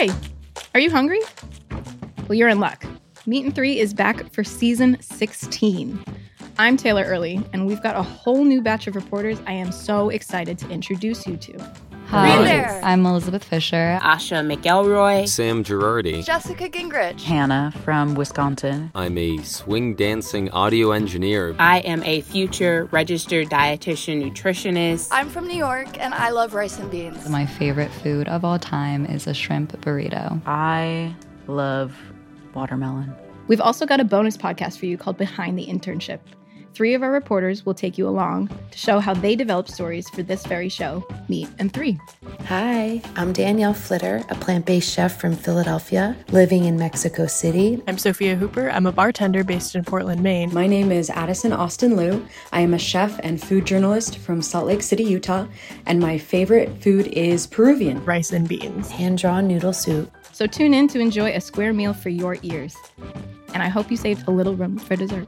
Hey, are you hungry? Well, you're in luck. Meat and Three is back for season 16. I'm Taylor Early, and we've got a whole new batch of reporters I am so excited to introduce you to. Hi, there. I'm Elizabeth Fisher. Asha McElroy. Sam Girardi. Jessica Gingrich. Hannah from Wisconsin. I'm a swing dancing audio engineer. I am a future registered dietitian nutritionist. I'm from New York, and I love rice and beans. My favorite food of all time is a shrimp burrito. I love watermelon. We've also got a bonus podcast for you called Behind the Internship. 3 of our reporters will take you along to show how they developed stories for this very show, Meat and Three. Hi, I'm Danielle Flitter, a plant-based chef from Philadelphia, living in Mexico City. I'm Sophia Hooper. I'm a bartender based in Portland, Maine. My name is Addison Austin Liu. I am a chef and food journalist from Salt Lake City, Utah, and my favorite food is Peruvian. Rice and beans. Hand-drawn noodle soup. So tune in to enjoy a square meal for your ears. And I hope you saved a little room for dessert.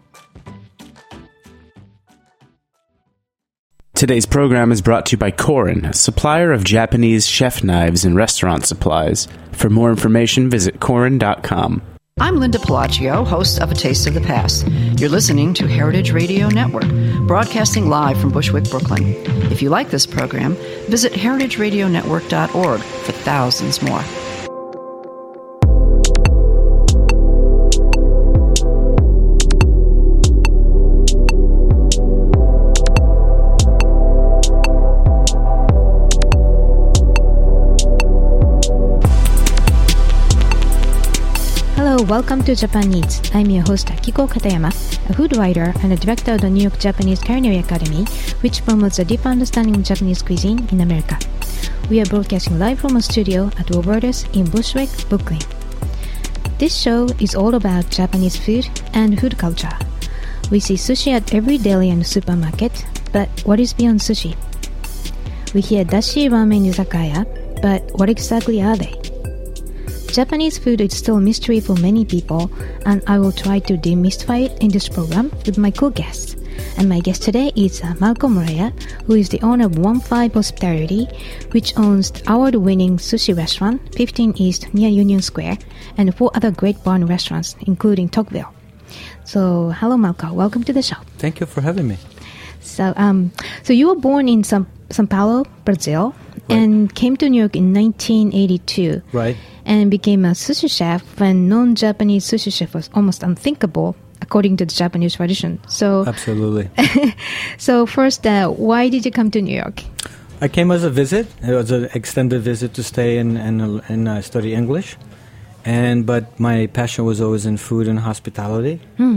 Today's program is brought to you by Korin, a supplier of Japanese chef knives and restaurant supplies. For more information, visit Korin.com. I'm Linda Palaccio, host of A Taste of the Past. You're listening to Heritage Radio Network, broadcasting live from Bushwick, Brooklyn. If you like this program, visit heritageradionetwork.org for thousands more. Welcome to Japan Eats. I'm your host Akiko Katayama, a food writer and a director of the New York Japanese Culinary Academy, which promotes a deep understanding of Japanese cuisine in America. We are broadcasting live from a studio at Roberta's in Bushwick, Brooklyn. This show is all about Japanese food and food culture. We see sushi at every deli and supermarket, but what is beyond sushi? We hear dashi ramen izakaya, but what exactly are they? Japanese food is still a mystery for many people, and I will try to demystify it in this program with my cool guests. And my guest today is Malcolm Muraya, who is the owner of 15 Hospitality, which owns the award-winning sushi restaurant 15 East near Union Square, and 4 other great barn restaurants, including Tocqueville. So, hello Malcolm, welcome to the show. Thank you for having me. So you were born in São Paulo, Brazil, right, and came to New York in 1982. Right. And became a sushi chef when non-Japanese sushi chef was almost unthinkable, according to the Japanese tradition. So absolutely. So first, why did you come to New York? I came as a visit. It was an extended visit to stay and study English. But my passion was always in food and hospitality.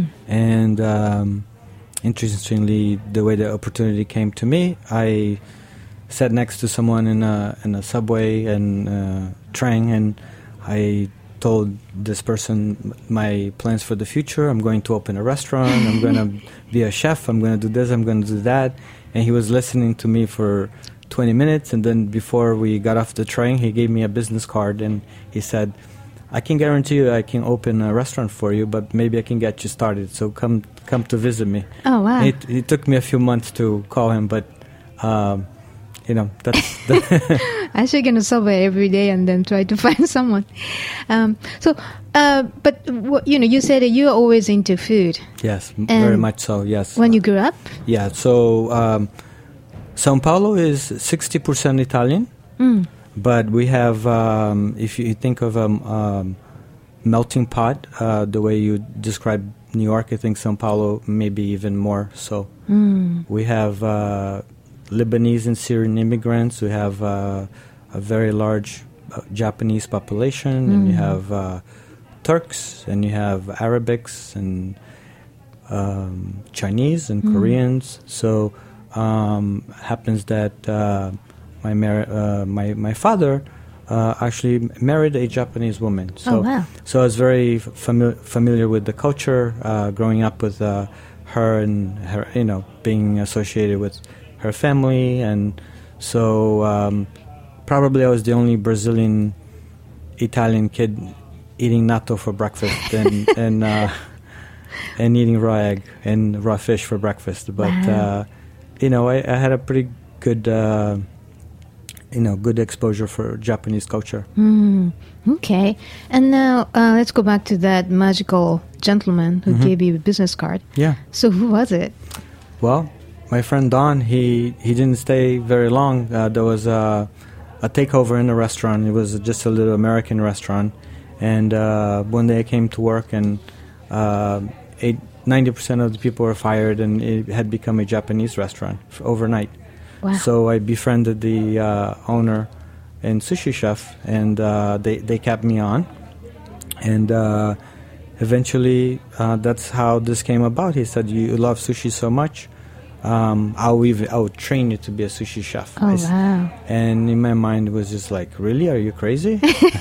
And interestingly, the way the opportunity came to me, I sat next to someone in a subway and train, and I told this person my plans for the future. I'm going to open a restaurant. I'm going to be a chef. I'm going to do this. I'm going to do that. And he was listening to me for 20 minutes. And then before we got off the train, he gave me a business card, and he said, I can guarantee you I can open a restaurant for you, but maybe I can get you started. So come to visit me. Oh, wow. It took me a few months to call him, but that's... I should get a subway every day and then try to find someone. But you said that you are always into food. Yes, very much so, yes. When you grew up? Yeah, so São Paulo is 60% Italian, but we have, if you think of a melting pot, the way you describe New York, I think São Paulo maybe even more so. We have Lebanese and Syrian immigrants. We have a very large Japanese population, and you have Turks, and you have Arabics, and Chinese and Koreans. So happens that my father actually married a Japanese woman. So, oh, wow. So I was very familiar with the culture, growing up with her and her, being associated with her family, and so probably I was the only Brazilian Italian kid eating natto for breakfast and eating raw egg and raw fish for breakfast. But wow. I had a pretty good good exposure for Japanese culture. Okay. And now let's go back to that magical gentleman who gave you a business card. Yeah. So who was it? Well, my friend Don, he didn't stay very long. There was a takeover in the restaurant. It was just a little American restaurant. And one day I came to work, and 90% of the people were fired, and it had become a Japanese restaurant overnight. Wow. So I befriended the owner and sushi chef, and they kept me on. And eventually, that's how this came about. He said, "You love sushi so much, I'll train you to be a sushi chef." Oh, wow. And in my mind, it was just like, really? Are you crazy?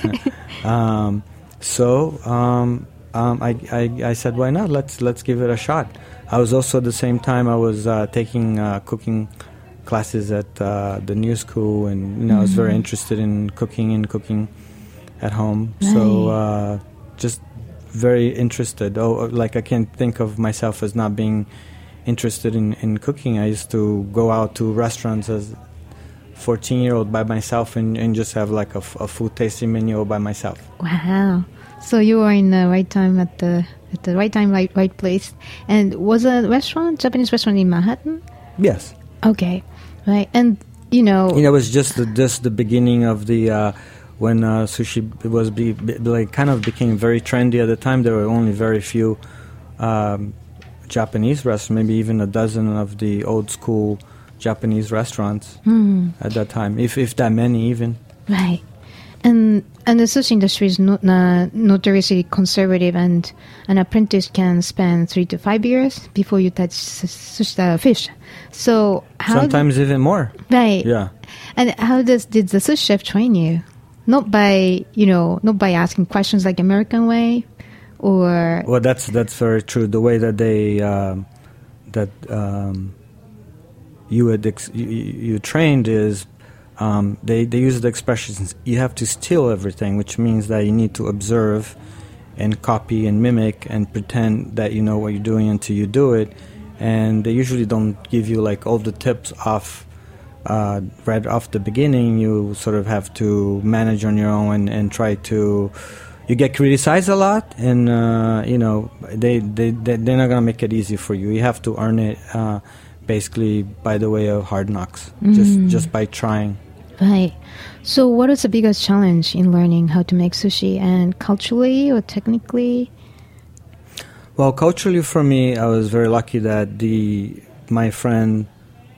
I said, why not? Let's give it a shot. I was also at the same time I was taking cooking classes at the new school, and I was very interested in cooking at home. Right. So just very interested. I can't think of myself as not being interested in cooking. I used to go out to restaurants as a 14-year-old by myself and just have like a food tasting menu by myself. Wow. So you were in the right time at the right time, right place. And was a Japanese restaurant in Manhattan? Yes. Okay. Right. And it was just the beginning of the when sushi was kind of became very trendy at the time. There were only very few Japanese restaurants, maybe even a dozen of the old school Japanese restaurants at that time, if that many even. Right. And the sushi industry is notoriously conservative, and an apprentice can spend 3 to 5 years before you touch fish. So sometimes even more. Right. Yeah. And how did the sushi chef train you? Not by asking questions like American way, or well, that's very true. The way that they you trained is. They use the expressions, you have to steal everything, which means that you need to observe and copy and mimic and pretend that you know what you're doing until you do it. And they usually don't give you like all the tips off right off the beginning. You sort of have to manage on your own and try to. You get criticized a lot, and they're not gonna make it easy for you. You have to earn it. Basically by the way of hard knocks, just by trying. Right. So what is the biggest challenge in learning how to make sushi, and culturally or technically? Well, culturally for me, I was very lucky that my friend,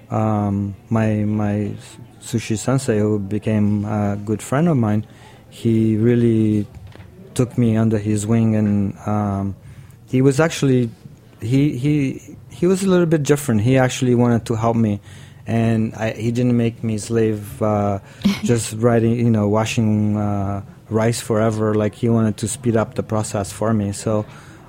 my sushi sensei, who became a good friend of mine, he really took me under his wing, and he was actually he was a little bit different. He actually wanted to help me, and he didn't make me slave, just washing rice forever. Like, he wanted to speed up the process for me. So,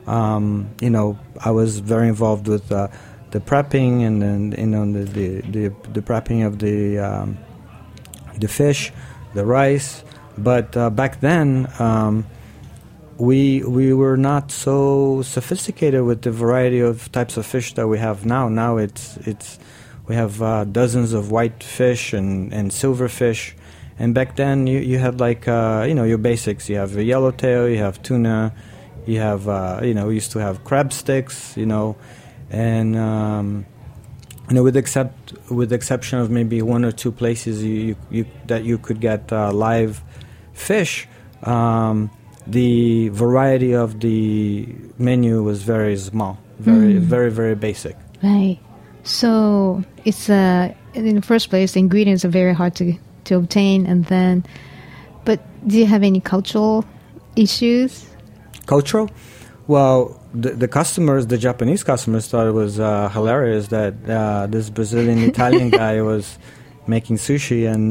I was very involved with the prepping, and then the prepping of the fish, the rice. But back then. We were not so sophisticated with the variety of types of fish that we have now. Now we have dozens of white fish and silver fish, and back then you had like your basics. You have a yellowtail, you have tuna, you have we used to have crab sticks, and with the exception of maybe one or two places that you could get live fish. The variety of the menu was very small, very, very basic. Right. So it's in the first place, the ingredients are very hard to obtain, but do you have any cultural issues? Cultural? Well, the customers, the Japanese customers, thought it was hilarious that this Brazilian Italian guy was making sushi, and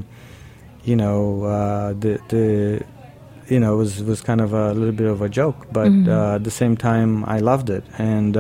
it was kind of a little bit of a joke, but at the same time, I loved it. And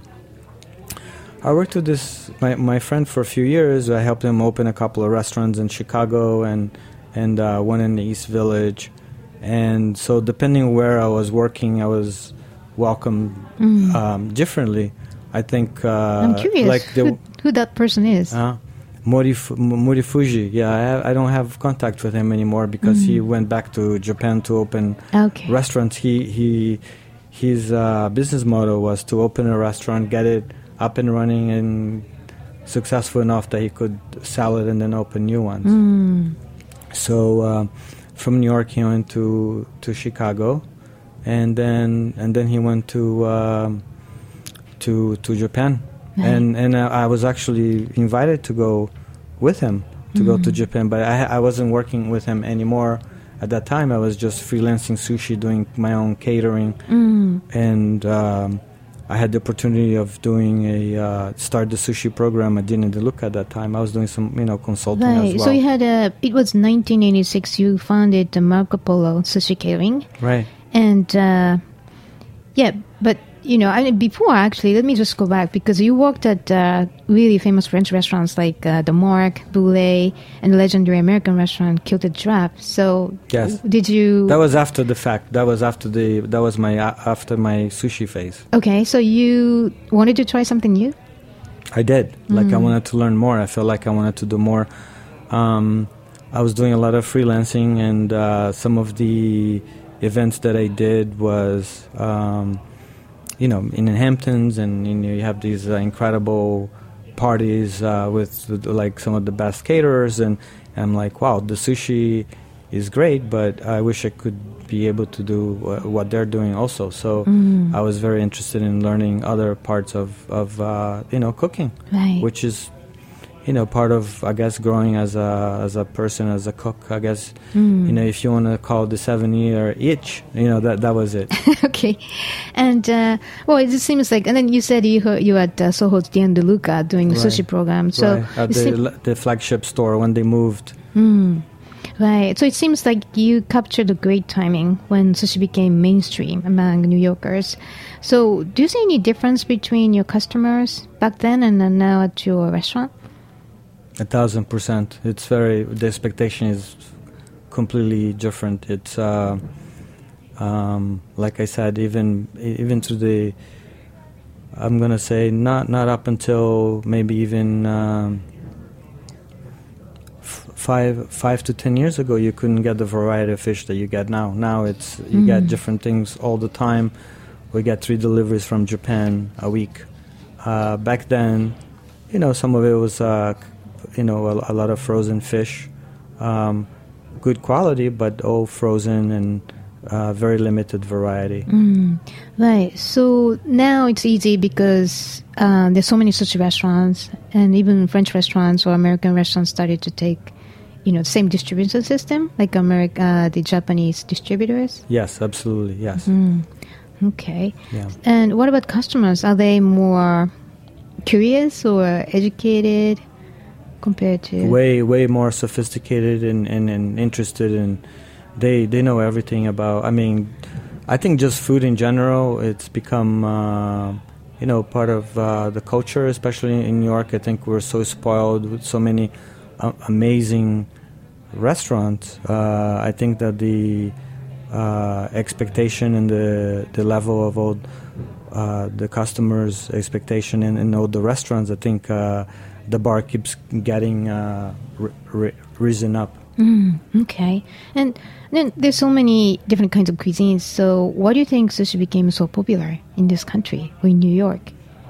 I worked with my friend for a few years. I helped him open a couple of restaurants in Chicago and one in the East Village. And so depending where I was working, I was welcomed differently. I think... I'm curious who that person is. Morifuji. Yeah, I don't have contact with him anymore because he went back to Japan to open restaurants. His business model was to open a restaurant, get it up and running, and successful enough that he could sell it and then open new ones. So from New York he went to Chicago, and then he went to Japan. And I was actually invited to go with him to go to Japan, but I wasn't working with him anymore at that time. I was just freelancing sushi, doing my own catering, and I had the opportunity of doing start the sushi program at Dina De Luca at that time. I was doing some consulting as well. So you had it was 1986. You founded the Marco Polo Sushi Catering, right? And but. Before actually, let me just go back because you worked at really famous French restaurants like the Marc, Boulet, and the legendary American restaurant Kilted Giraffe. So, yes, did you? That was after the fact. That was after my sushi phase. Okay, so you wanted to try something new? I did. Like I wanted to learn more. I felt like I wanted to do more. I was doing a lot of freelancing, and some of the events that I did was. In the Hamptons, and you have these incredible parties with like some of the best caterers, and I'm like, wow, the sushi is great, but I wish I could be able to do what they're doing also. So I was very interested in learning other parts of cooking, right. which is part of, I guess, growing as a person, as a cook. I guess if you want to call it the 7-year itch, that was it. Okay, and it just seems like, and then you said you at Soho's Dina De Luca doing the sushi program. So at the flagship store when they moved. Right. So it seems like you captured a great timing when sushi became mainstream among New Yorkers. So do you see any difference between your customers back then and now at your restaurant? 1,000%. It's the expectation is completely different. It's like I said, even to the, I'm gonna say not up until maybe even 5 to 10 years ago, you couldn't get the variety of fish that you get now. Now it's you get different things all the time. We get 3 deliveries from Japan a week. Back then, some of it was. A lot of frozen fish, good quality, but all frozen and very limited variety. Right. So now it's easy because there's so many sushi restaurants, and even French restaurants or American restaurants started to take, the same distribution system like the Japanese distributors. Yes, absolutely. Yes. Okay. Yeah. And what about customers? Are they more curious or educated? Compared to way more sophisticated and interested, and they know everything about. I think just food in general, it's become part of the culture, especially in New York. I think we're so spoiled with so many amazing restaurants. I think that the expectation and the level of all the customers' expectation in all the restaurants, I think. The bar keeps getting risen up. Okay. And then there's so many different kinds of cuisines. So why do you think sushi became so popular in this country or in New York?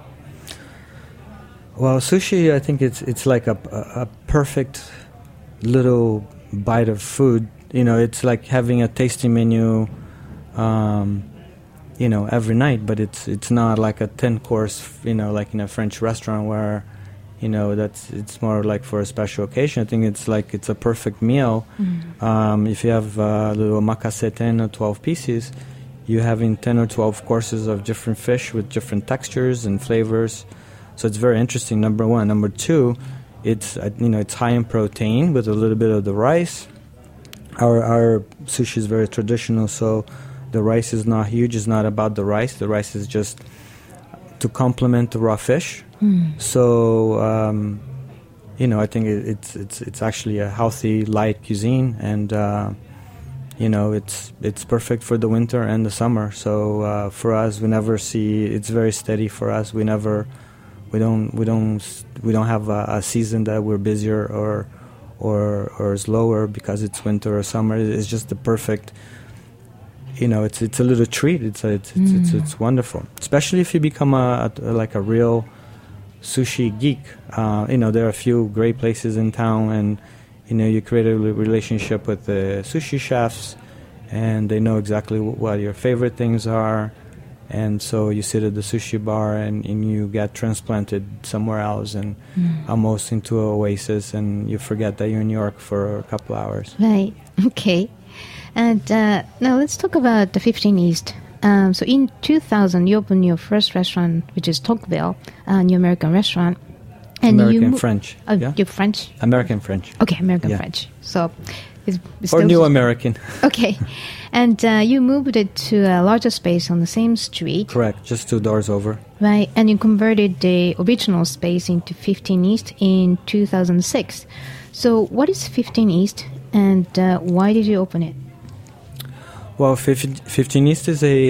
Well, sushi, I think it's like a perfect little bite of food. It's like having a tasting menu, every night, but it's not like a 10-course, like in a French restaurant where it's more like for a special occasion. I think it's a perfect meal. If you have a little omakase 10 or 12 pieces, you're having 10 or 12 courses of different fish with different textures and flavors. So it's very interesting, number one. Number two, it's high in protein with a little bit of the rice. Our sushi is very traditional, so the rice is not huge. It's not about the rice. The rice is just to complement the raw fish. So I think it's actually a healthy, light cuisine, and it's perfect for the winter and the summer. So for us, we never see, it's very steady for us. We never We don't have a season that we're busier or slower because it's winter or summer. It's just the perfect. It's a little treat. It's wonderful, especially if you become a real sushi geek. There are a few great places in town, and you create a relationship with the sushi chefs, and they know exactly what your favorite things are. And so you sit at the sushi bar and you get transplanted somewhere else and almost into an oasis, and you forget that you're in New York for a couple hours. Right. Okay. And now let's talk about the 15 East. So in 2000, you opened your first restaurant, which is Tocqueville, a New American restaurant. And French. Yeah? You're French? American French. Okay, American French. So it's or New American. Okay. And you moved it to a larger space on the same street. Correct, just 2 doors over. Right, and you converted the original space into 15 East in 2006. So what is 15 East, and why did you open it? Well, 15 East is a,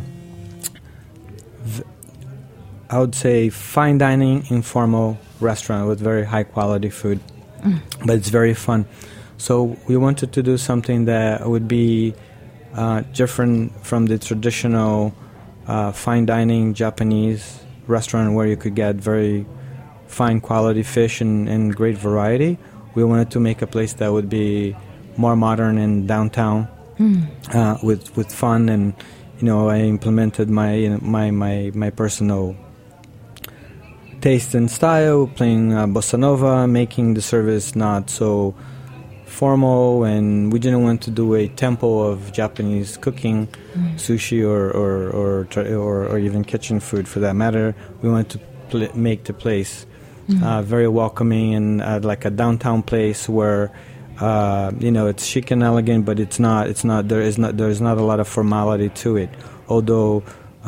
I would say, fine dining, informal restaurant with very high quality food, but it's very fun. So we wanted to do something that would be different from the traditional fine dining Japanese restaurant where you could get very fine quality fish and great variety. We wanted to make a place that would be more modern and downtown with fun, and I implemented my personal taste and style, playing bossa nova, making the service not so formal, and we didn't want to do a temple of Japanese cooking, sushi or even kitchen food for that matter. We wanted to make the place very welcoming and like a downtown place where it's chic and elegant, but there is not a lot of formality to it. Although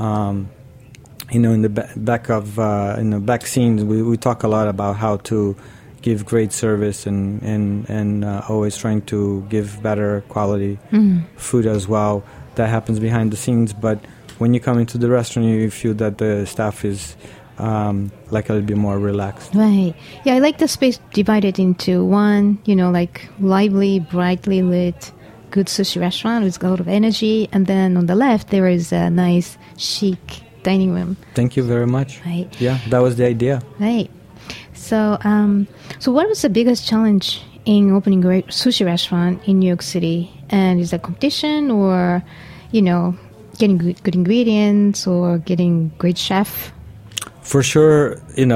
in the back scenes we talk a lot about how to give great service and always trying to give better quality food as well. That happens behind the scenes, but when you come into the restaurant, you feel that the staff is like a little bit more relaxed. Right. Yeah, I like the space divided into one, like lively, brightly lit, good sushi restaurant with a lot of energy, and then on the left there is a nice, chic dining room. Thank you very much. Right. Yeah, that was the idea. Right. So, so what was the biggest challenge in opening a sushi restaurant in New York City? And is it competition, or, getting good ingredients, or getting great chef? For sure, you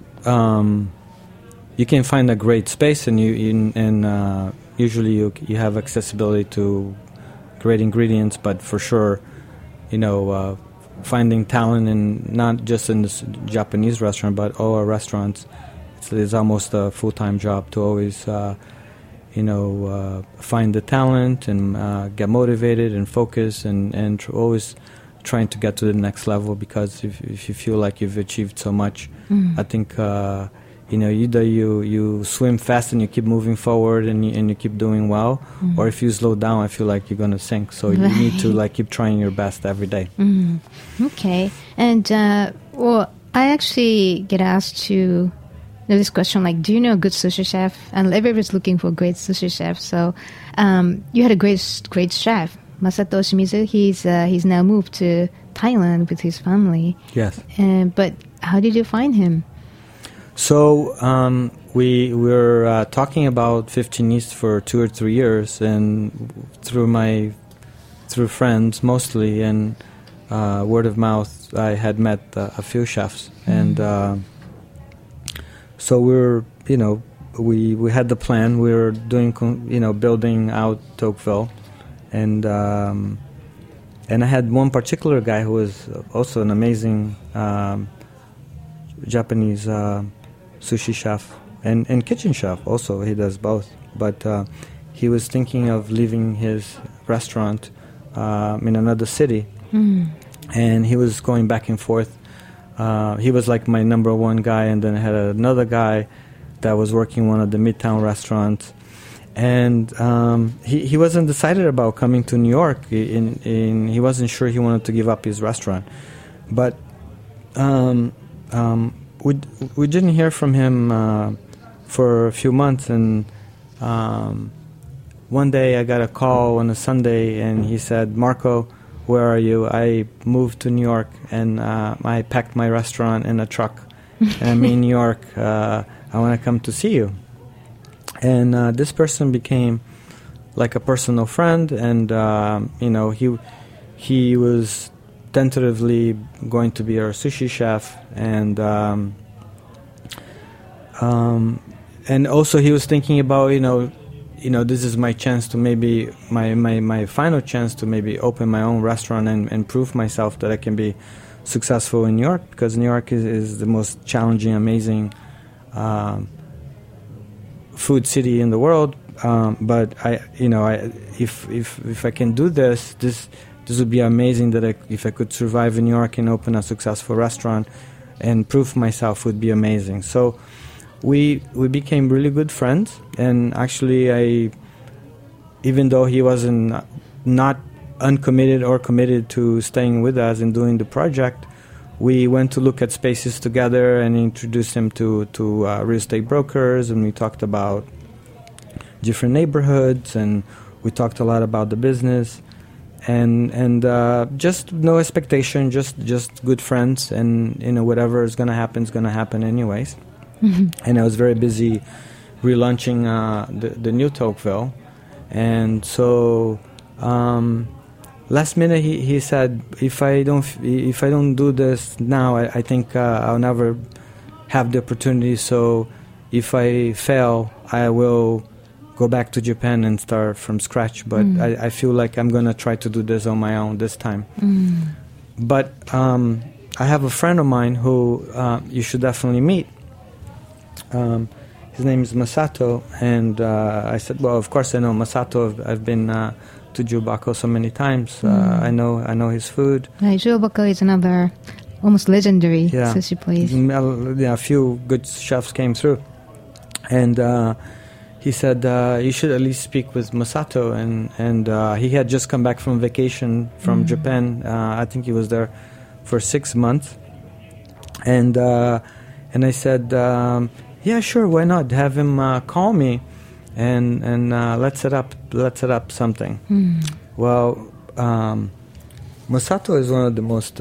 can find a great space, and usually you have accessibility to great ingredients. But for sure, finding talent, and not just in this Japanese restaurant, but all our restaurants, it's almost a full-time job to always, find the talent and get motivated and focus and always trying to get to the next level, because if you feel like you've achieved so much, I think either you swim fast and you keep moving forward and you keep doing well, or if you slow down, I feel like you're going to sink. So you need to keep trying your best every day. Okay. And I actually get asked to this question, do you know a good sushi chef? And everybody's looking for a great sushi chef. So you had a great chef, Masato Shimizu. He's now moved to Thailand with his family. Yes. But how did you find him? So we were talking about 15 East for 2 or 3 years, and through friends mostly, and word of mouth, I had met a few chefs, and so we had the plan. We were doing building out Tocqueville. And I had one particular guy who was also an amazing Japanese sushi chef and kitchen chef also. He does both. But he was thinking of leaving his restaurant in another city. And he was going back and forth. He was like my number one guy, and then I had another guy that was working one of the Midtown restaurants. And he wasn't decided about coming to New York. He wasn't sure he wanted to give up his restaurant. But we didn't hear from him for a few months, and one day I got a call on a Sunday, and he said, "Marco, where are you? I moved to New York, and I packed my restaurant in a truck, and I'm in New York. I want to come to see you." And this person became like a personal friend, and he was tentatively going to be our sushi chef, and also he was thinking about this is my chance to maybe my final chance to maybe open my own restaurant and prove myself that I can be successful in New York, because New York is the most challenging, amazing food city in the world. But if I can do this would be amazing. That if I could survive in New York and open a successful restaurant and prove myself, would be amazing. So we became really good friends, and actually even though he wasn't not uncommitted or committed to staying with us and doing the project, we went to look at spaces together and introduced him to real estate brokers, and we talked about different neighborhoods, and we talked a lot about the business, and just no expectation, just good friends, and whatever is going to happen anyways. Mm-hmm. And I was very busy relaunching the new Tocqueville, and so last minute he said, if I don't do this now, I think I'll never have the opportunity. So if I fail, I will go back to Japan and start from scratch. But I feel like I'm gonna try to do this on my own this time. But I have a friend of mine who you should definitely meet. His name is Masato, and I said, well, of course I know Masato. I've been to Jubako so many times. I know his food. Right, Jubako is another almost legendary sushi place. A few good chefs came through, and he said you should at least speak with Masato, and he had just come back from vacation from Japan. I think he was there for 6 months, and I said, yeah, sure, why not? Have him call me, and let's set up something. Well, Masato is one of the most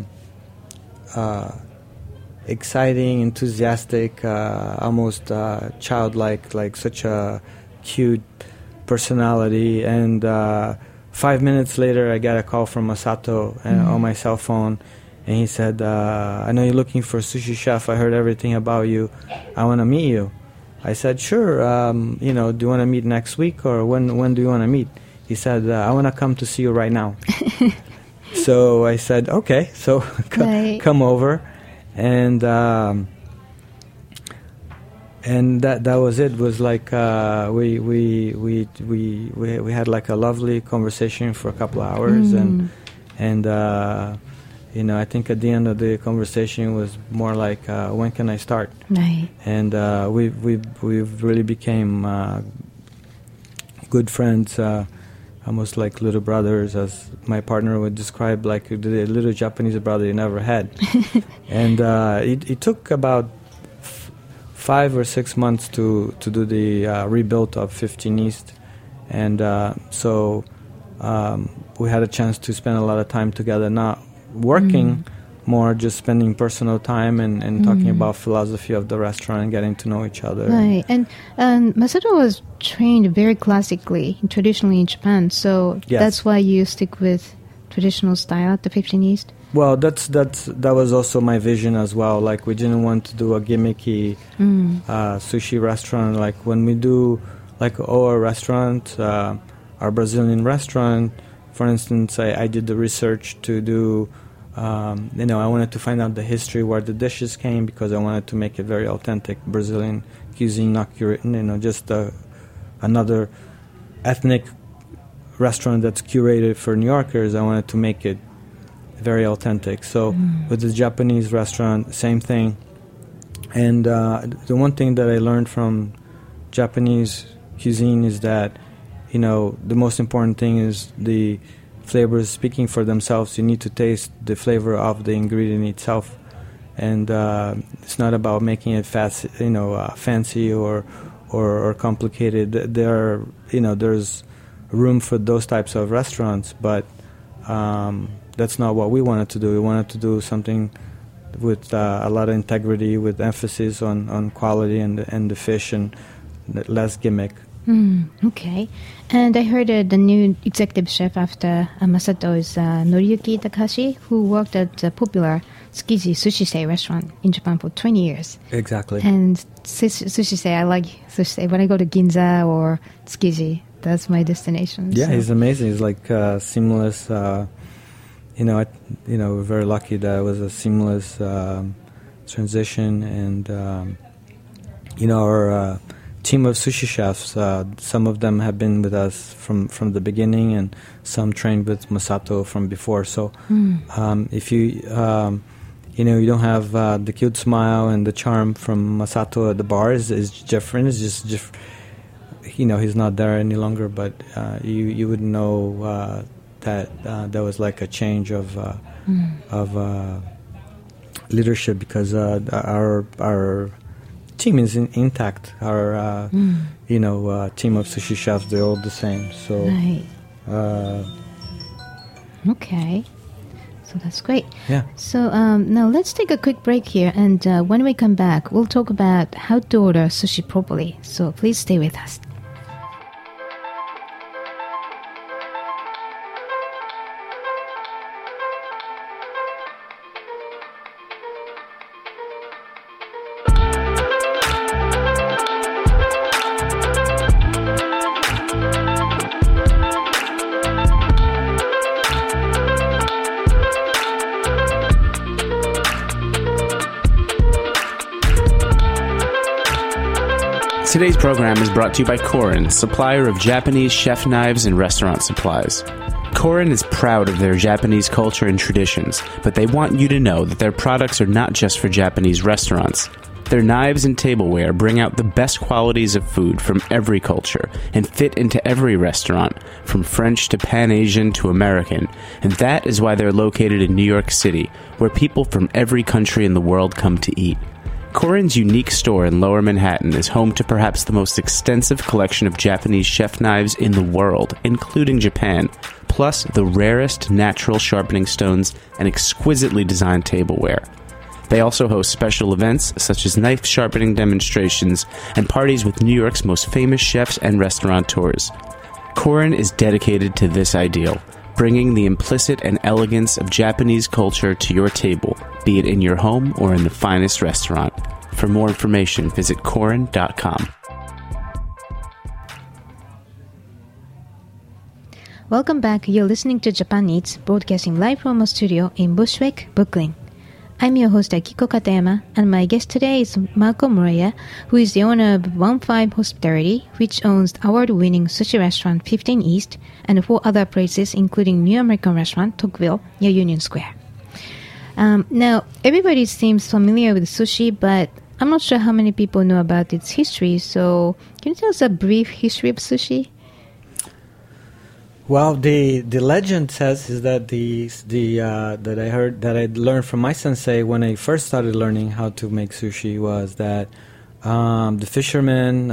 exciting, enthusiastic, almost childlike, like such a cute personality. And 5 minutes later, I got a call from Masato on my cell phone. And he said, I know you're looking for a sushi chef. I heard everything about you. I want to meet you. I said, sure. Do you want to meet next week, or when do you want to meet? He said, I want to come to see you right now. So I said, okay. So come over, and that was it. It was like we had like a lovely conversation for a couple of hours, and I think at the end of the conversation was more like, when can I start? Right. And we've really became good friends, almost like little brothers, as my partner would describe, like the little Japanese brother you never had. And it took about 5 or 6 months to do the rebuild of 15 East, and so we had a chance to spend a lot of time together, not working, more just spending personal time and talking about philosophy of the restaurant and getting to know each other. Right, and Masato was trained very classically, traditionally in Japan, so that's why you stick with traditional style at the 15 East? Well, that was also my vision as well. Like, we didn't want to do a gimmicky sushi restaurant. Like, when we do like our restaurant, our Brazilian restaurant, for instance, I did the research to do, I wanted to find out the history where the dishes came, because I wanted to make it very authentic Brazilian cuisine, not just another ethnic restaurant that's curated for New Yorkers. I wanted to make it very authentic. So with the Japanese restaurant, same thing. And the one thing that I learned from Japanese cuisine is that, the most important thing is the flavors speaking for themselves. You need to taste the flavor of the ingredient itself. and it's not about making it fancy or complicated. There's room for those types of restaurants, but that's not what we wanted to do. We wanted to do something with a lot of integrity, with emphasis on quality and the fish, and less gimmick. Okay. And I heard the new executive chef after Masato is Noriyuki Takahashi, who worked at the popular Tsukiji Sushi restaurant in Japan for 20 years. Exactly. And Sushi, I like Sushi. When I go to Ginza or Tsukiji, that's my destination. Yeah, so. He's amazing. He's like seamless. We're very lucky that it was a seamless transition, and our team of sushi chefs. Some of them have been with us from the beginning, and some trained with Masato from before. So, if you you don't have the cute smile and the charm from Masato at the bar, is different. It's just he's not there any longer. But you would know that there was like a change of leadership, because our team is intact. Our team of sushi chefs, they're all the same. So right. Okay, so that's great. Yeah. So now let's take a quick break here, and when we come back, we'll talk about how to order sushi properly. So please stay with us. Today's program is brought to you by Korin, supplier of Japanese chef knives and restaurant supplies. Korin is proud of their Japanese culture and traditions, but they want you to know that their products are not just for Japanese restaurants. Their knives and tableware bring out the best qualities of food from every culture and fit into every restaurant, from French to Pan-Asian to American, and that is why they're located in New York City, where people from every country in the world come to eat. Korin's unique store in Lower Manhattan is home to perhaps the most extensive collection of Japanese chef knives in the world, including Japan, plus the rarest natural sharpening stones and exquisitely designed tableware. They also host special events such as knife sharpening demonstrations and parties with New York's most famous chefs and restaurateurs. Korin is dedicated to this ideal, bringing the implicit and elegance of Japanese culture to your table, be it in your home or in the finest restaurant. For more information, visit Korin.com. Welcome back. You're listening to Japan Eats, broadcasting live from a studio in Bushwick, Brooklyn. I'm your host, Akiko Katayama, and my guest today is Marco Moreira, who is the owner of 15 Hospitality, which owns award-winning sushi restaurant 15 East and 4 other places, including New American restaurant Tocqueville near Union Square. Now, everybody seems familiar with sushi, but I'm not sure how many people know about its history. So, can you tell us a brief history of sushi? Well, the legend says is that that I learned from my sensei when I first started learning how to make sushi was that the fisherman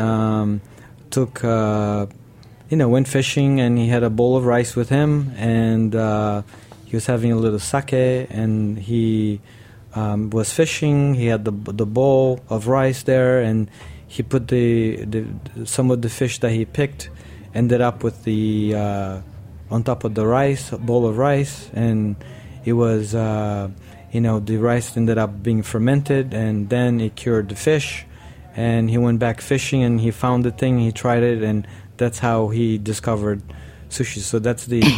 went fishing, and he had a bowl of rice with him, and he was having a little sake, and he was fishing. He had the bowl of rice there, and he put some of the fish that he picked ended up with the on top of the rice, a bowl of rice, and it was the rice ended up being fermented, and then it cured the fish. And he went back fishing, and he found the thing. He tried it, and that's how he discovered sushi. So that's the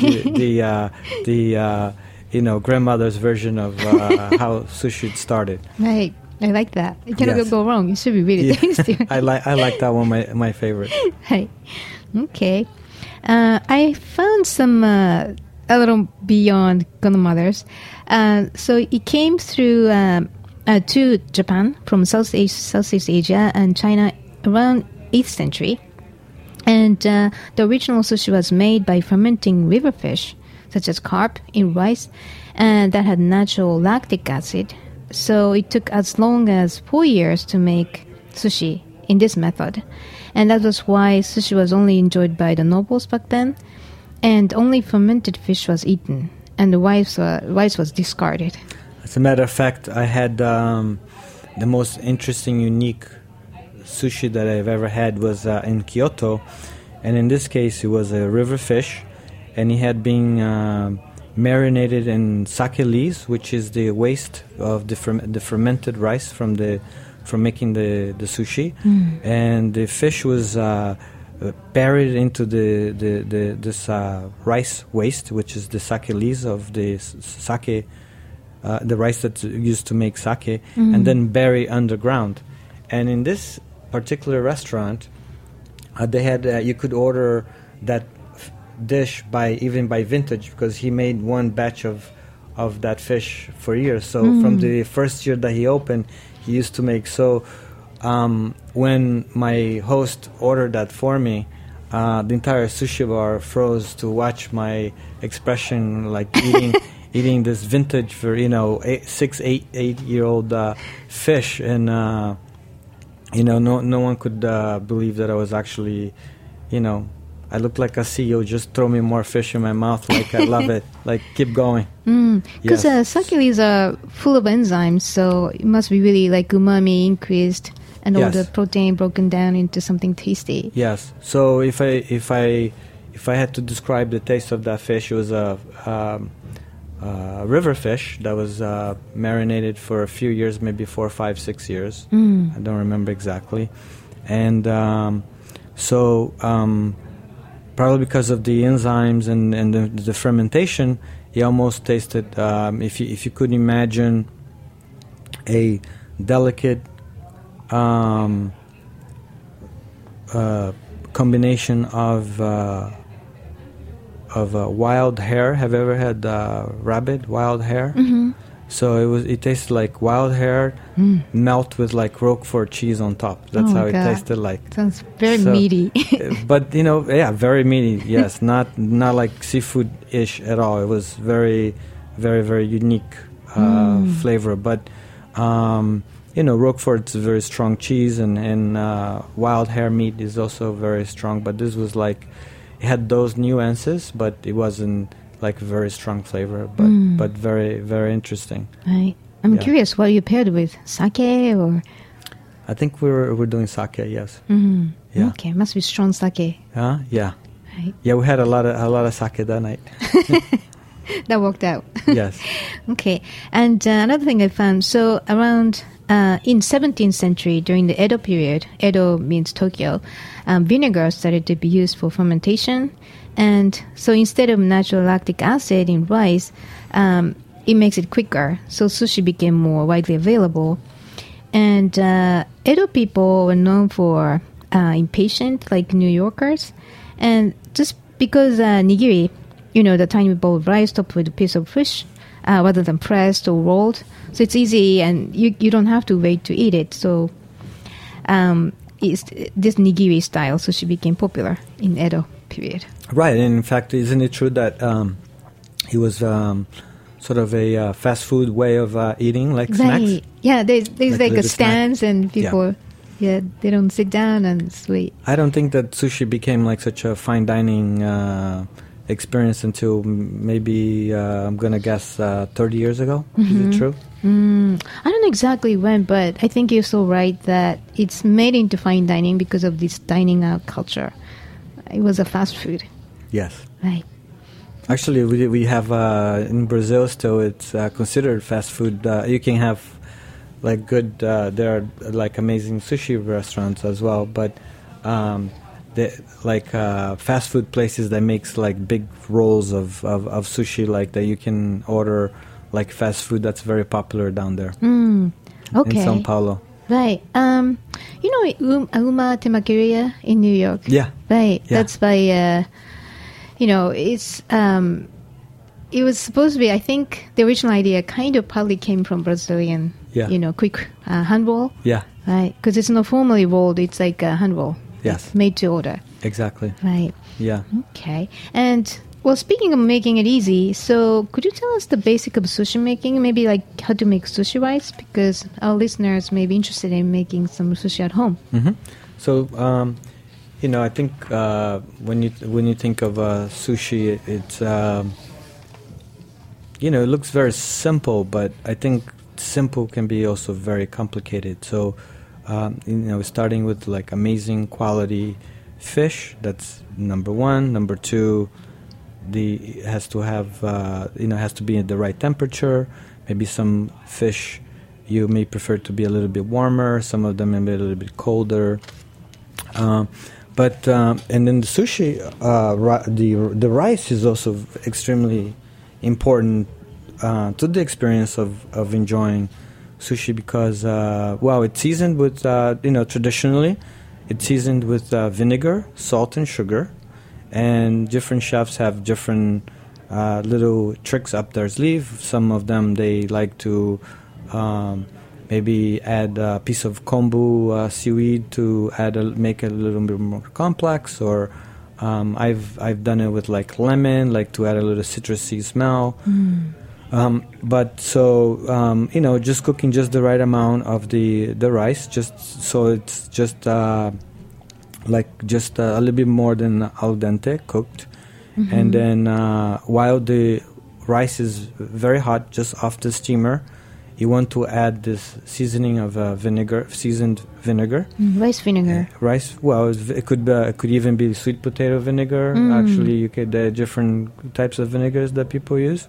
grandmother's version of how sushi started. Right. I like that. It cannot go wrong. It should be really tasty. I like that one. My favorite. Right. Okay. I found some a little beyond grandmothers. So it came through to Japan from Southeast Asia and China around 8th century. And the original sushi was made by fermenting river fish, such as carp, in rice, and that had natural lactic acid. So it took as long as 4 years to make sushi in this method. And that was why sushi was only enjoyed by the nobles back then. And only fermented fish was eaten. And the rice was discarded. As a matter of fact, I had the most interesting, unique sushi that I've ever had was in Kyoto. And in this case, it was a river fish. And it had been marinated in sake leaves, which is the waste of the fermented rice from making the sushi. And the fish was buried into this rice waste, which is the sake leaves of the sake, the rice that's used to make sake, and then buried underground. And in this particular restaurant, they had you could order that dish by vintage, because he made one batch of that fish for years. So from the first year that he opened, he used to make. So when my host ordered that for me, the entire sushi bar froze to watch my expression, like eating this vintage for 8-year-old fish, and no one could believe that I was actually, I looked like a CEO. Just throw me more fish in my mouth. Like, I love it. Like, keep going. Because sake leaves are full of enzymes, so it must be really like umami increased and all the protein broken down into something tasty. Yes. So if I had to describe the taste of that fish, it was a river fish that was marinated for a few years, maybe 4, 5, 6 years. I don't remember exactly. And probably because of the enzymes and the fermentation, it almost tasted, if you could imagine a delicate combination of wild hare. Have you ever had rabbit wild hare? So it tasted like wild hare melt with like Roquefort cheese on top. That's how it tasted like. Sounds very meaty. But very meaty. Yes, not like seafood-ish at all. It was very, very, very unique flavor. But Roquefort's a very strong cheese, and wild hare meat is also very strong. But this was like, it had those nuances, but it wasn't like very strong flavor, but very, very interesting. Right. I'm curious, what you paired with? Sake or? I think we're doing sake, yes. Yeah. Okay, must be strong sake. Yeah. Right. Yeah, we had a lot of sake that night. That worked out. Yes. Okay. And another thing I found, so around in 17th century, during the Edo period, Edo means Tokyo, vinegar started to be used for fermentation. And so instead of natural lactic acid in rice, it makes it quicker. So sushi became more widely available. And Edo people were known for impatient, like New Yorkers. And just because nigiri, the tiny bowl of rice topped with a piece of fish, rather than pressed or rolled. So it's easy, and you don't have to wait to eat it. So this nigiri style sushi became popular in Edo period. Right, and in fact, isn't it true that it was sort of a fast food way of eating, like snacks? Yeah, there's like a stands snack. And people, they don't sit down and wait. I don't think that sushi became like such a fine dining experience until maybe, I'm going to guess, 30 years ago. Is it true? I don't know exactly when, but I think you're so right that it's made into fine dining because of this dining out culture. It was a fast food. Yes. Right. Actually, we have in Brazil still, it's considered fast food. You can have like good, there are like amazing sushi restaurants as well, but fast food places that makes like big rolls of sushi, like that you can order like fast food. That's very popular down there. Okay. In São Paulo. Right. Uma Temakeria in New York. Yeah. Right. Yeah. That's by, it's, it was supposed to be, I think the original idea kind of partly came from Brazilian, quick hand roll. Yeah. Right. Because it's not formally rolled, it's like a hand roll. Yes. Made to order. Exactly. Right. Yeah. Okay. And, Well, speaking of making it easy, so could you tell us the basic of sushi making? Maybe like how to make sushi rice, because our listeners may be interested in making some sushi at home. Mm-hmm. So, I think when you think of sushi, it's it looks very simple, but I think simple can be also very complicated. So, starting with like amazing quality fish, that's number one. Number two, it has to have has to be at the right temperature. Maybe some fish you may prefer to be a little bit warmer. Some of them may be a little bit colder. And then the sushi, the rice is also extremely important to the experience of enjoying sushi because it's seasoned with traditionally it's seasoned with vinegar, salt, and sugar. And different chefs have different little tricks up their sleeve. Some of them, they like to maybe add a piece of kombu seaweed to make it a little bit more complex. Or I've done it with like lemon, like to add a little citrusy smell. Just cooking just the right amount of the rice, just so it's just a little bit more than al dente cooked. Mm-hmm. And then while the rice is very hot, just off the steamer, you want to add this seasoning of seasoned vinegar. Rice vinegar. It could even be sweet potato vinegar. Actually, there are different types of vinegars that people use.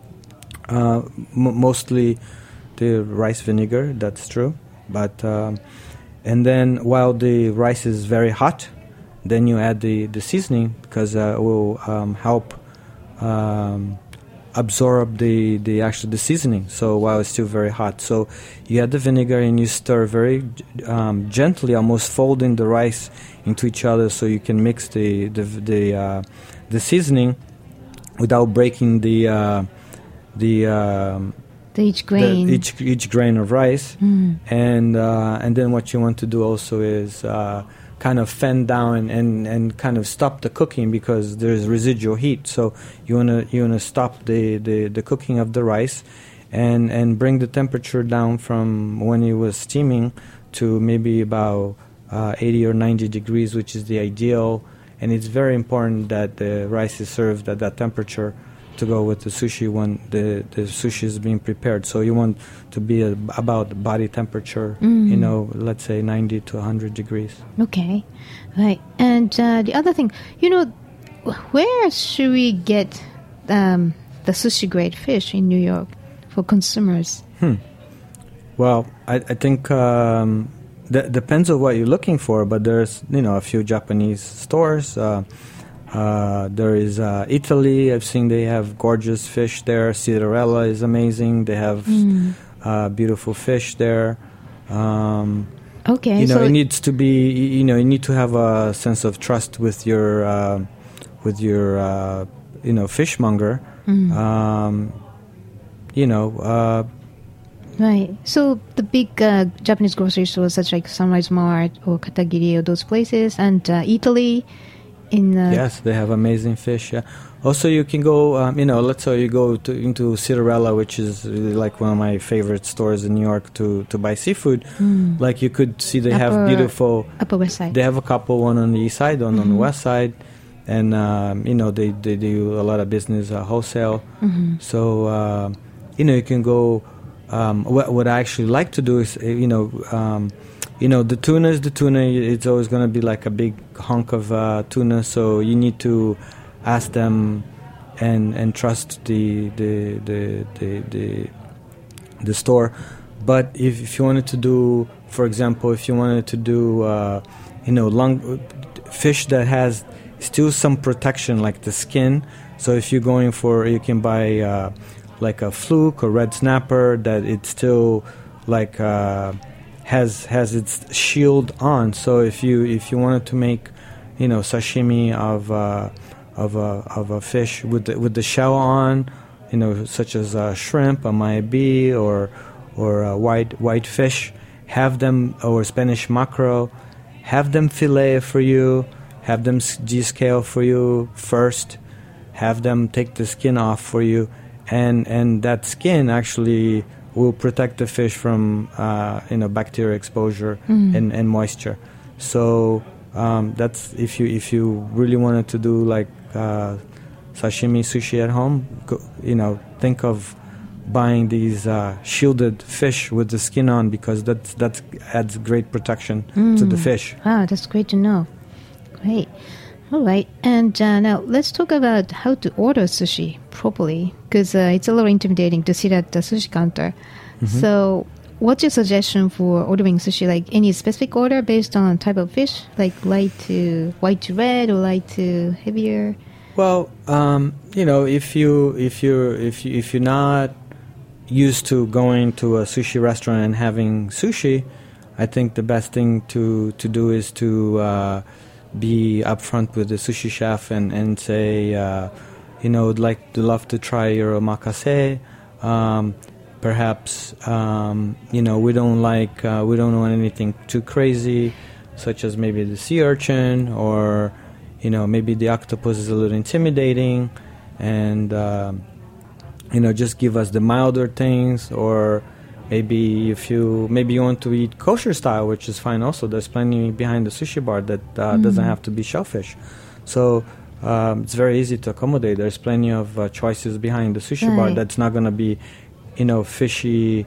Mostly the rice vinegar, that's true. But and then while the rice is very hot, then you add the seasoning because it will help absorb the seasoning. So while it's still very hot, so you add the vinegar and you stir very gently, almost folding the rice into each other, so you can mix the seasoning without breaking each grain. Each grain of rice, and then what you want to do also is kind of fan down and kind of stop the cooking because there's residual heat. So you wanna stop the cooking of the rice, and bring the temperature down from when it was steaming to maybe about 80 or 90 degrees, which is the ideal. And it's very important that the rice is served at that temperature to go with the sushi when the sushi is being prepared. So you want to be about body temperature, let's say 90 to 100 degrees. Okay, right. And the other thing, where should we get the sushi grade fish in New York for consumers? Well, I think that depends on what you're looking for, but there's a few Japanese stores. There is Italy. I've seen they have gorgeous fish there. Cinderella is amazing. They have beautiful fish there. Okay, so it needs to be. You need to have a sense of trust with your fishmonger. Right. So the big Japanese grocery stores such like Sunrise Mart or Katagiri or those places, and Italy. Yes, they have amazing fish. Yeah. Also, you can go. Let's say you go into Cinderella, which is really like one of my favorite stores in New York to buy seafood. Like you could see, they have beautiful Upper West Side. They have a couple, one on the east side, one on the west side, and they do a lot of business wholesale. So you can go. What I actually like to do is the tuna is the tuna. It's always going to be like a big hunk of tuna. So you need to ask them and trust the store. But if you wanted to do, for example, fish that has still some protection, like the skin. So if you're going for, you can buy like a fluke or red snapper that it's still like. Has its shield on, so if you wanted to make, sashimi of a fish with the shell on, such as shrimp, a maebi, or a white fish, have them, or Spanish mackerel, have them fillet for you, have them descale for you first, have them take the skin off for you, and that skin actually will protect the fish from bacteria exposure and moisture. So that's if you really wanted to do like sashimi sushi at home, think of buying these shielded fish with the skin on, because that adds great protection to the fish. Wow, that's great to know. Great. All right, and now let's talk about how to order sushi properly, because it's a little intimidating to sit at the sushi counter. Mm-hmm. So what's your suggestion for ordering sushi? Like any specific order based on type of fish, like light to white to red or light to heavier? Well, if you're not used to going to a sushi restaurant and having sushi, I think the best thing to do is to be upfront with the sushi chef and say, would love to try your omakase. Perhaps, we don't want anything too crazy, such as maybe the sea urchin, or maybe the octopus is a little intimidating, and just give us the milder things. Or maybe if you want to eat kosher style, which is fine also. There's plenty behind the sushi bar that doesn't have to be shellfish. So it's very easy to accommodate. There's plenty of choices behind the sushi bar that's not going to be, fishy.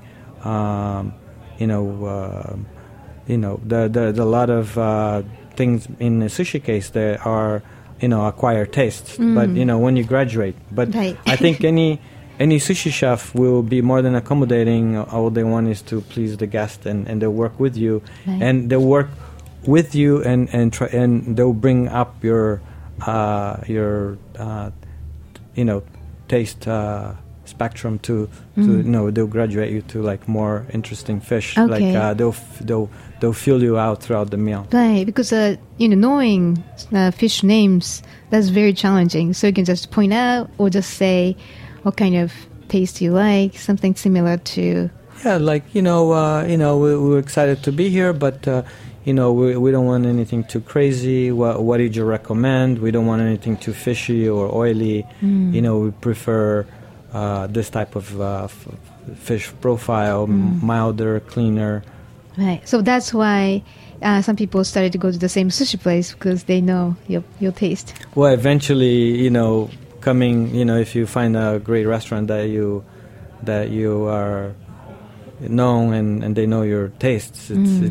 There's a lot of things in the sushi case that are, acquired tastes. But when you graduate, I think any sushi chef will be more than accommodating. All they want is to please the guest, and they'll work with you, and they'll work with you, and try, and they'll bring up your taste spectrum to they'll graduate you to like more interesting fish. Okay. Like they'll fill you out throughout the meal. Right, because knowing fish names, that's very challenging. So you can just point out or just say what kind of taste you like, something similar to... Yeah, we're excited to be here, but, we don't want anything too crazy. What did you recommend? We don't want anything too fishy or oily. We prefer this type of fish profile, milder, cleaner. Right, so that's why some people started to go to the same sushi place, because they know your taste. Well, eventually, if you find a great restaurant that you are known and they know your tastes,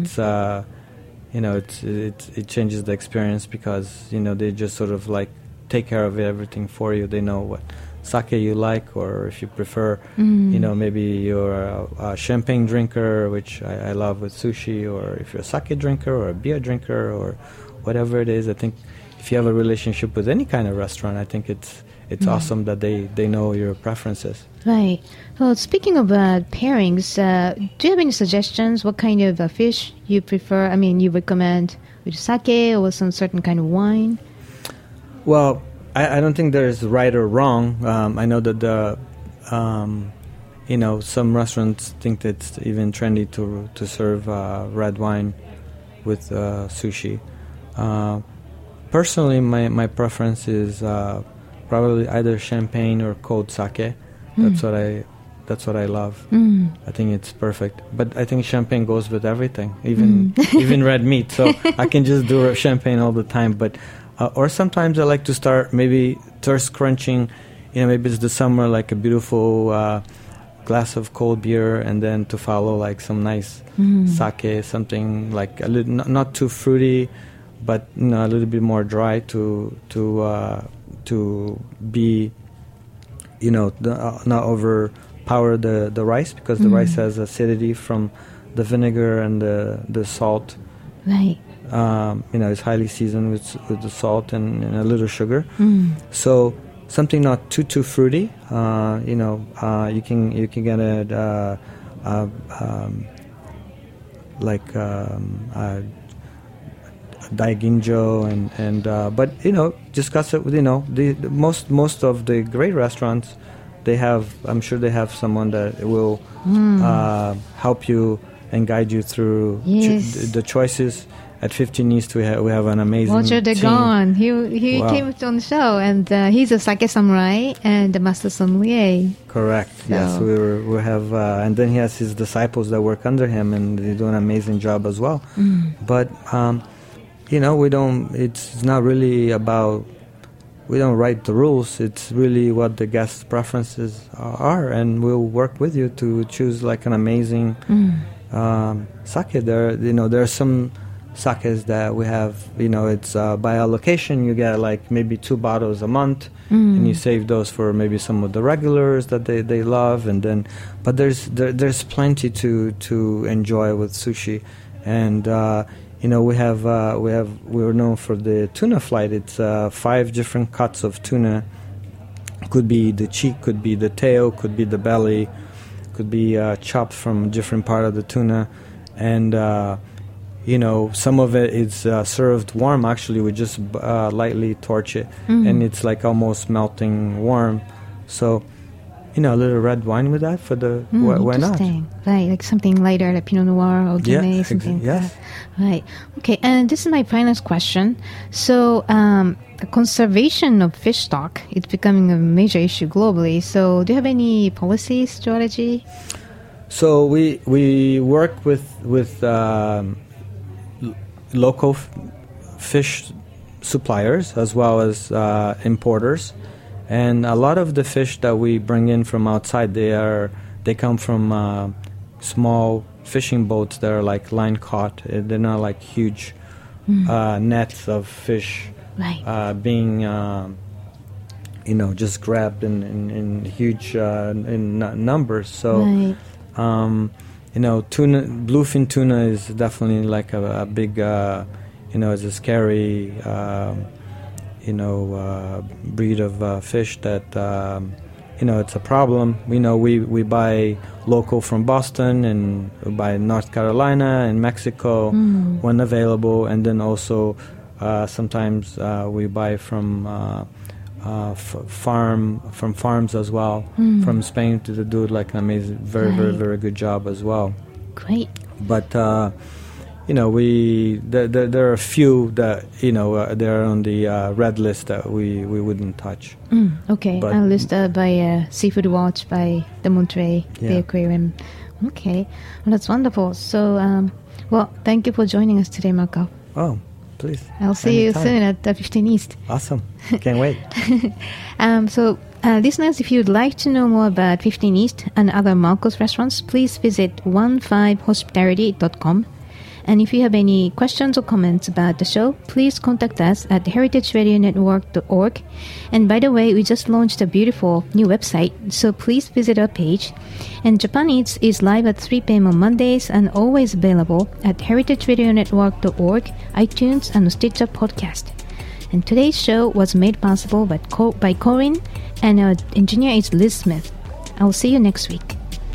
it changes the experience, because they just sort of like take care of everything for you. They know what sake you like, or if you prefer, maybe you're a champagne drinker, which I love with sushi, or if you're a sake drinker or a beer drinker or whatever it is. I think if you have a relationship with any kind of restaurant, I think it's awesome that they know your preferences. Right. Well, speaking of pairings, do you have any suggestions? What kind of fish you prefer? I mean, you recommend with sake or some certain kind of wine? Well, I don't think there's right or wrong. I know that some restaurants think that it's even trendy to serve red wine with sushi. Personally, my preference is probably either champagne or cold sake. That's what I love. I think it's perfect. But I think champagne goes with everything, even red meat. So I can just do champagne all the time. But or sometimes I like to start maybe thirst quenching. Maybe it's the summer, like a beautiful glass of cold beer, and then to follow like some nice sake, something like a little, not too fruity, but a little bit more dry to be, not overpower the rice, because the rice has acidity from the vinegar and the salt. Right. It's highly seasoned with the salt and a little sugar. So something not too fruity. You can get it like daiginjo and but discuss it with the most of the great restaurants. I'm sure they have someone that will help you and guide you through the choices. at 15 East, we have an amazing Roger team. Degon. He came on the show, and he's a sake samurai and a master sommelier. Correct. Yes, we have, and then he has his disciples that work under him, and they do an amazing job as well. But we don't. It's not really about. We don't write the rules. It's really what the guest preferences are, and we'll work with you to choose like an amazing sake. There are some sakes that we have. It's by allocation. You get like maybe 2 bottles a month, and you save those for maybe some of the regulars that they love, and then. But there's plenty to enjoy with sushi, and. We're known for the tuna flight. It's 5 different cuts of tuna. Could be the cheek, could be the tail, could be the belly, could be chopped from a different part of the tuna. And, some of it is served warm. Actually, we just lightly torch it, and it's like almost melting warm. So, a little red wine with that for the why not? Right, like something lighter, like Pinot Noir or Gamay, something. Yes. Right. Okay, and this is my final question. So, the conservation of fish stock is becoming a major issue globally. So, do you have any policy strategy? So we work with local fish suppliers as well as importers. And a lot of the fish that we bring in from outside, they come from small fishing boats that are like line caught. They're not like huge nets of fish being, just grabbed in huge numbers. So, tuna, bluefin tuna is definitely like a big, it's a scary. Breed of fish that, it's a problem. We buy local from Boston and we buy North Carolina and Mexico when available. And then also sometimes we buy from farms as well, from Spain to do like an amazing, very, very, very good job as well. Great. But, there are a few that they're on the red list that we wouldn't touch. Okay, but, listed by Seafood Watch, by the Monterey Bay Aquarium. Okay, well, that's wonderful. So, thank you for joining us today, Marco. Oh, please. I'll see you soon at 15 East. Awesome. Can't wait. Listeners, if you'd like to know more about 15 East and other Marco's restaurants, please visit 15hospitality.com. And if you have any questions or comments about the show, please contact us at heritageradionetwork.org. And by the way, we just launched a beautiful new website, so please visit our page. And Japan Eats is live at 3 p.m. on Mondays and always available at heritageradionetwork.org, iTunes, and Stitcher Podcast. And today's show was made possible by Corinne, and our engineer is Liz Smith. I'll see you next week.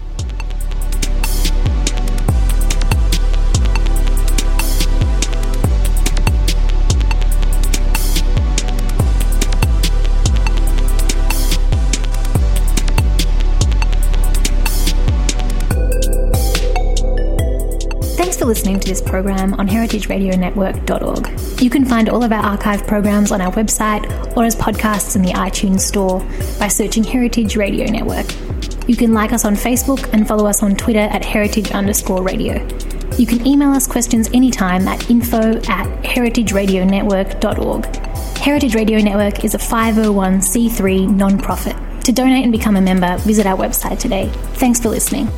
Listening to this program on heritageradionetwork.org. You can find all of our archive programs on our website or as podcasts in the iTunes store by searching Heritage Radio Network. You can like us on Facebook and follow us on Twitter at heritage_radio. You can email us questions anytime at info@heritageradionetwork.org. Heritage Radio Network is a 501c3 non-profit. To donate and become a member, visit our website today. Thanks for listening.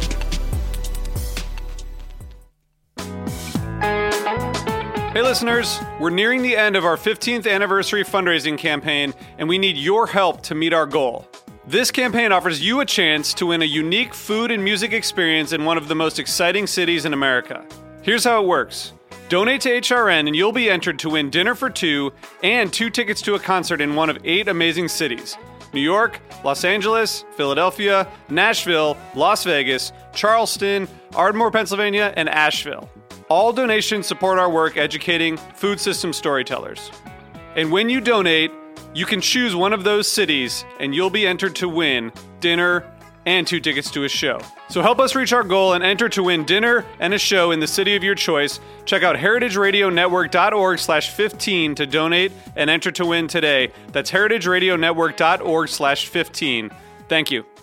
Hey listeners, we're nearing the end of our 15th anniversary fundraising campaign, and we need your help to meet our goal. This campaign offers you a chance to win a unique food and music experience in one of the most exciting cities in America. Here's how it works. Donate to HRN and you'll be entered to win dinner for 2 and 2 tickets to a concert in one of 8 amazing cities: New York, Los Angeles, Philadelphia, Nashville, Las Vegas, Charleston, Ardmore, Pennsylvania, and Asheville. All donations support our work educating food system storytellers. And when you donate, you can choose one of those cities and you'll be entered to win dinner and 2 tickets to a show. So help us reach our goal and enter to win dinner and a show in the city of your choice. Check out heritageradionetwork.org/15 to donate and enter to win today. That's heritageradionetwork.org/15. Thank you.